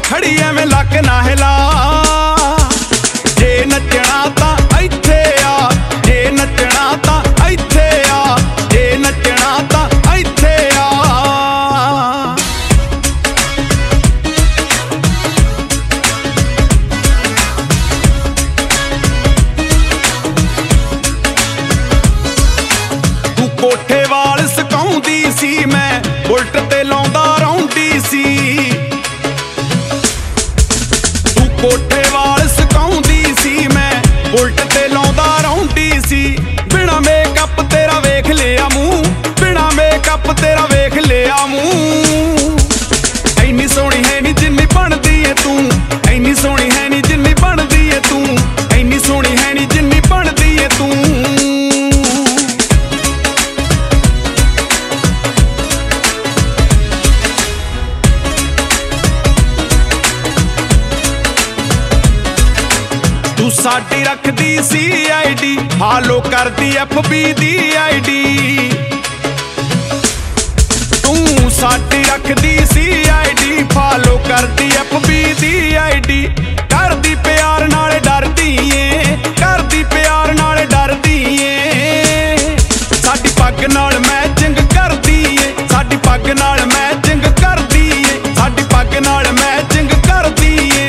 खड़ी एवें लक ना हिला। जे नचना तां इत्थे आ, जे नचना तां इत्थे आ, जे नचना तां इत्थे आ। तू कोठे वाल सकाउंदी सी, मैं बुलट ते लाउंदा रौंदी सी। तू कोठे वाल सकाउंदी सी, मैं बुलट ते लाउंदा रौंदी सी। बिना मेकअप तेरा वेख लिया मूंह, बिना मेकअप तेरा वेख लिया मूंह। ऐनी सोहनी है नी जिन्नी बनदी है तू, ऐनी सोहनी है नी जिन्नी बनदी है तू, ऐनी सोहनी है नी जिन्नी बनदी है तू। तू साडी रखदी CID, फॉलो करदी FB दी ID। तू साडी रखदी CID, फॉलो करदी FB दी ID। करदी प्यार नाल डरदी ए, करदी प्यार नाल डरदी ए। साडी पग नाल मैचिंग करदी ए, साडी पग नाल मैचिंग करदी ए, साडी पग नाल मैचिंग करदी ए।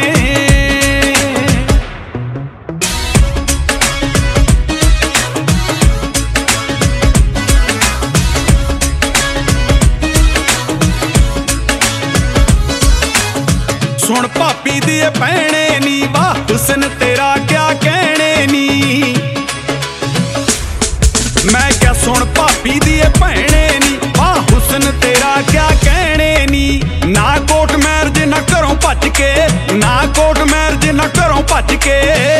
सुन भापी दी भैने नी, वाह हुस्न तेरा क्या कहने नी। मैं क्या सुन भापी दी भैने नी, वाह हुस्न तेरा क्या कहने नी। ना कोट मैरिज ना घरों भज के, ना कोट मैरिज ना घरों भज के।